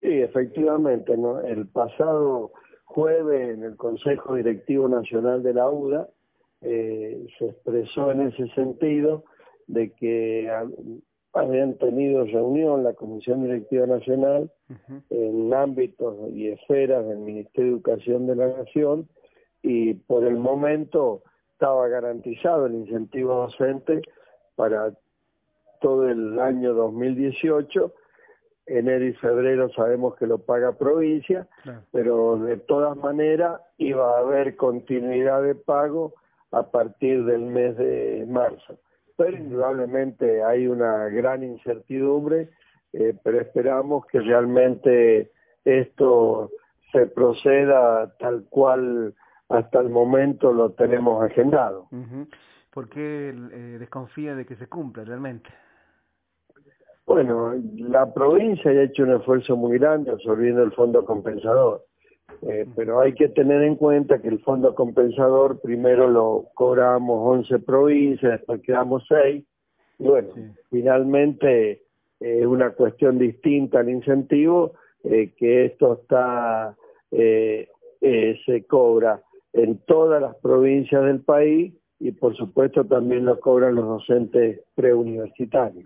Sí, efectivamente, ¿no? El pasado jueves en el Consejo Directivo Nacional de la UDA se expresó en ese sentido de que habían tenido reunión la Comisión Directiva Nacional en ámbitos y esferas del Ministerio de Educación de la Nación, y por el momento estaba garantizado el incentivo docente para todo el año 2018. Enero y febrero sabemos que lo paga provincia, Claro. pero de todas maneras iba a haber continuidad de pago a partir del mes de marzo. Pero indudablemente hay una gran incertidumbre, pero esperamos que realmente esto se proceda tal cual hasta el momento lo tenemos agendado. ¿Por qué desconfía de que se cumpla realmente? Bueno, la provincia ha hecho un esfuerzo muy grande absorbiendo el fondo compensador, pero hay que tener en cuenta que el fondo compensador primero lo cobramos 11 provincias, después quedamos 6, y bueno, finalmente una cuestión distinta al incentivo, que esto se cobra en todas las provincias del país, y por supuesto también lo cobran los docentes preuniversitarios.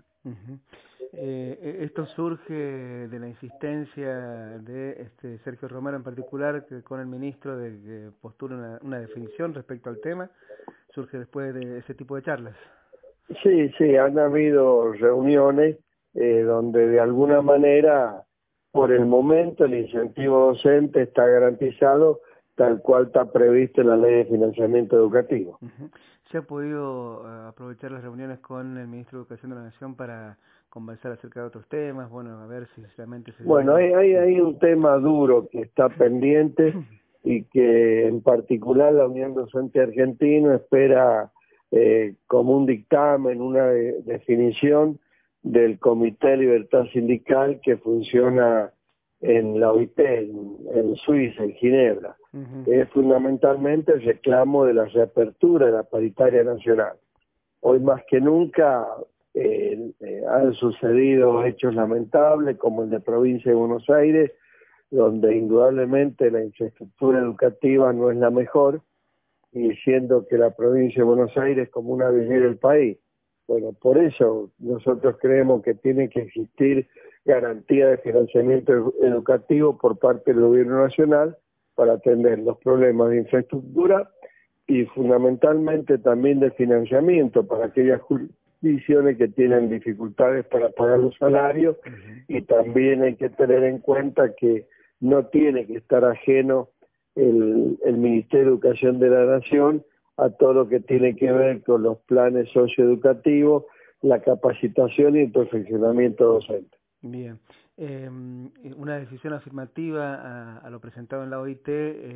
Esto surge de la insistencia de Sergio Romero en particular, que con el ministro, de que postule una definición respecto al tema. Surge después de ese tipo de charlas. Sí, han habido reuniones donde de alguna manera, por el momento, el incentivo docente está garantizado tal cual está previsto en la Ley de Financiamiento Educativo. ¿Se ha podido aprovechar las reuniones con el ministro de Educación de la Nación para conversar acerca de otros temas? Bueno, a ver si realmente se... Bueno, hay un tema duro que está pendiente y que en particular la Unión Docente Argentina espera como un dictamen, una definición del Comité de Libertad Sindical que funciona en la OIT, en Suiza, en Ginebra. Es fundamentalmente el reclamo de la reapertura de la paritaria nacional. Hoy más que nunca han sucedido hechos lamentables como el de Provincia de Buenos Aires, donde indudablemente la infraestructura educativa no es la mejor, y siendo que la Provincia de Buenos Aires es como una vidriera del país. Bueno, por eso nosotros creemos que tiene que existir garantía de financiamiento educativo por parte del Gobierno Nacional para atender los problemas de infraestructura y fundamentalmente también de financiamiento para aquellas jurisdicciones que tienen dificultades para pagar los salarios, y también hay que tener en cuenta que no tiene que estar ajeno el Ministerio de Educación de la Nación a todo lo que tiene que ver con los planes socioeducativos, la capacitación y el perfeccionamiento docente. Bien. Una decisión afirmativa a lo presentado en la OIT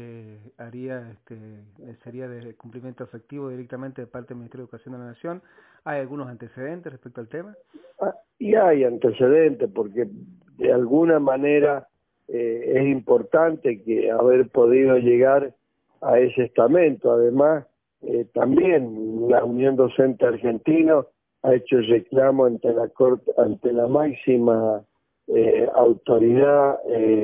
sería de cumplimiento efectivo directamente de parte del Ministerio de Educación de la Nación. ¿Hay algunos antecedentes respecto al tema? Y hay antecedentes porque de alguna manera es importante que haber podido llegar a ese estamento. Además, también la Unión Docente Argentina ha hecho el reclamo ante la Corte, ante la máxima autoridad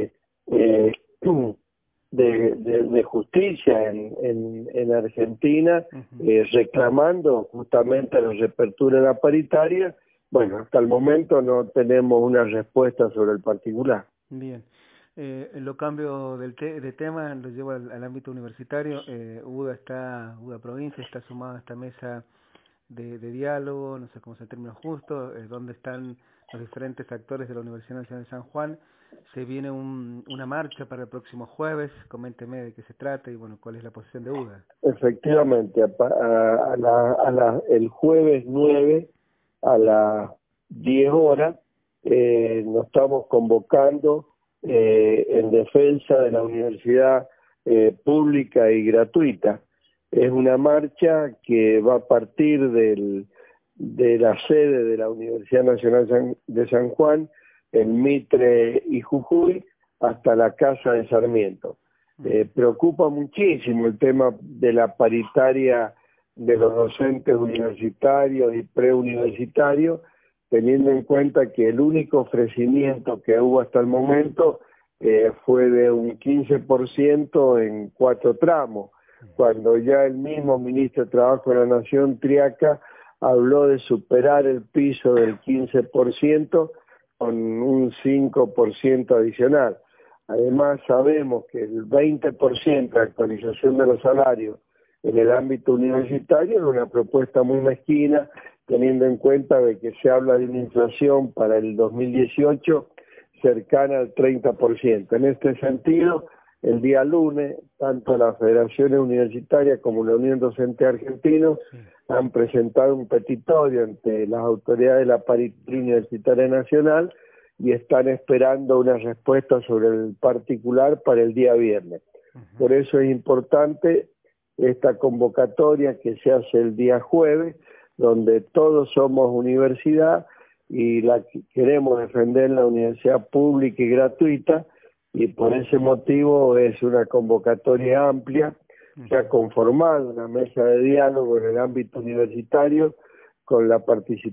de justicia en Argentina, reclamando justamente la reapertura de la paritaria. Bueno, hasta el momento no tenemos una respuesta sobre el particular. Bien. Lo cambio de tema, lo llevo al ámbito universitario. UDA Provincia está sumada a esta mesa de diálogo, no sé cómo es el término justo, donde están los diferentes actores de la Universidad Nacional de San Juan. Se viene una marcha para el próximo jueves. Coménteme de qué se trata y bueno, cuál es la posición de UDA. Efectivamente, el jueves 9 a las 10 horas nos estamos convocando en defensa de la universidad pública y gratuita. Es una marcha que va a partir de la sede de la Universidad Nacional de San Juan, en Mitre y Jujuy, hasta la Casa de Sarmiento. Preocupa muchísimo el tema de la paritaria de los docentes universitarios y preuniversitarios, teniendo en cuenta que el único ofrecimiento que hubo hasta el momento fue de un 15% en 4 tramos, cuando ya el mismo ministro de Trabajo de la Nación, Triaca, habló de superar el piso del 15% con un 5% adicional. Además, sabemos que el 20% de actualización de los salarios en el ámbito universitario es una propuesta muy mezquina, teniendo en cuenta de que se habla de una inflación para el 2018 cercana al 30%. En este sentido, el día lunes, tanto la Federación Universitaria como la Unión Docente Argentino han presentado un petitorio ante las autoridades de la Paritaria Universitaria Nacional y están esperando una respuesta sobre el particular para el día viernes. Por eso es importante esta convocatoria que se hace el día jueves, donde todos somos universidad y queremos defender la universidad pública y gratuita, y por ese motivo es una convocatoria amplia. Se ha conformado una mesa de diálogo en el ámbito universitario con la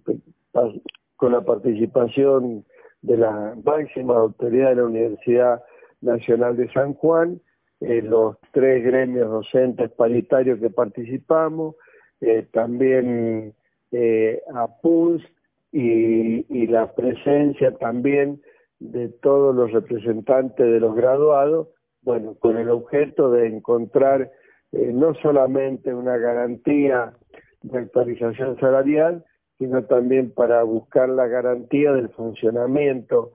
participación de la máxima autoridad de la Universidad Nacional de San Juan, los 3 gremios docentes paritarios que participamos, también APULS y la presencia también de todos los representantes de los graduados, bueno, con el objeto de encontrar no solamente una garantía de actualización salarial, sino también para buscar la garantía del funcionamiento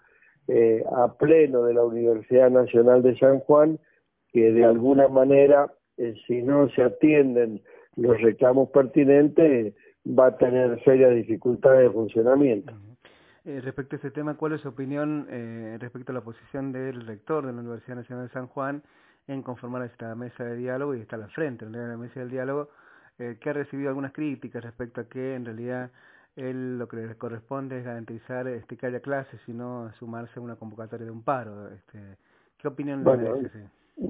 a pleno de la Universidad Nacional de San Juan, que de alguna manera, si no se atienden los reclamos pertinentes, va a tener serias dificultades de funcionamiento. Respecto a este tema, ¿cuál es su opinión respecto a la posición del rector de la Universidad Nacional de San Juan en conformar esta mesa de diálogo y estar al frente de la mesa del diálogo, que ha recibido algunas críticas respecto a que en realidad él lo que le corresponde es garantizar que haya clases y no sumarse a una convocatoria de un paro? ¿Qué opinión le merece?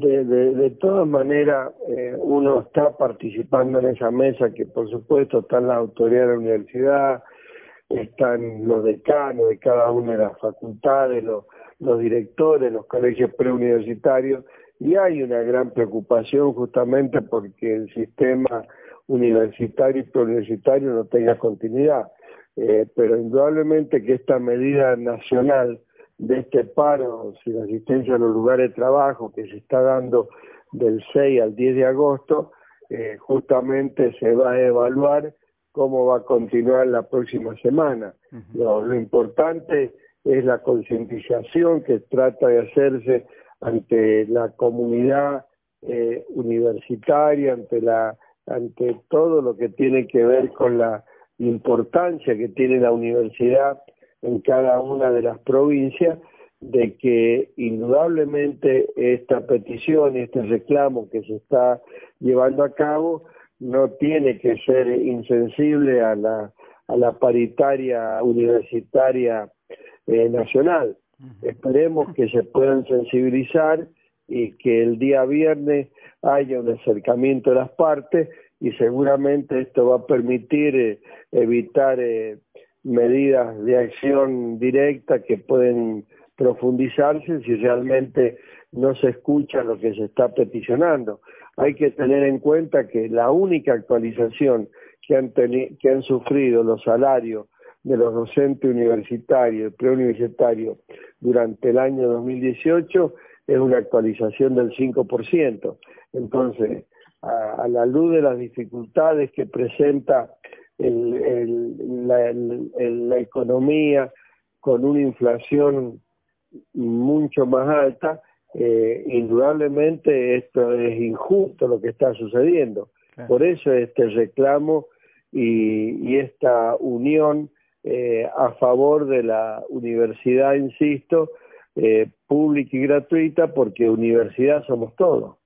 De todas maneras, uno está participando en esa mesa, que por supuesto están las autoridades de la universidad, están los decanos de cada una de las facultades, los directores, los colegios preuniversitarios, y hay una gran preocupación justamente porque el sistema universitario y preuniversitario no tenga continuidad. Pero indudablemente que esta medida nacional de este paro sin asistencia a los lugares de trabajo que se está dando del 6 al 10 de agosto, justamente se va a evaluar cómo va a continuar la próxima semana. Lo importante es la concientización que trata de hacerse ante la comunidad universitaria, ante todo lo que tiene que ver con la importancia que tiene la universidad en cada una de las provincias, de que indudablemente esta petición y este reclamo que se está llevando a cabo no tiene que ser insensible a la paritaria universitaria nacional. Esperemos que se puedan sensibilizar y que el día viernes haya un acercamiento de las partes, y seguramente esto va a permitir evitar medidas de acción directa que pueden profundizarse si realmente no se escucha lo que se está peticionando. Hay que tener en cuenta que la única actualización que han sufrido los salarios de los docentes universitarios y preuniversitarios durante el año 2018 es una actualización del 5%. Entonces, a la luz de las dificultades que presenta la economía con una inflación mucho más alta, indudablemente esto es injusto lo que está sucediendo. Claro. Por eso este reclamo y esta unión a favor de la universidad, insisto, pública y gratuita, porque universidad somos todos.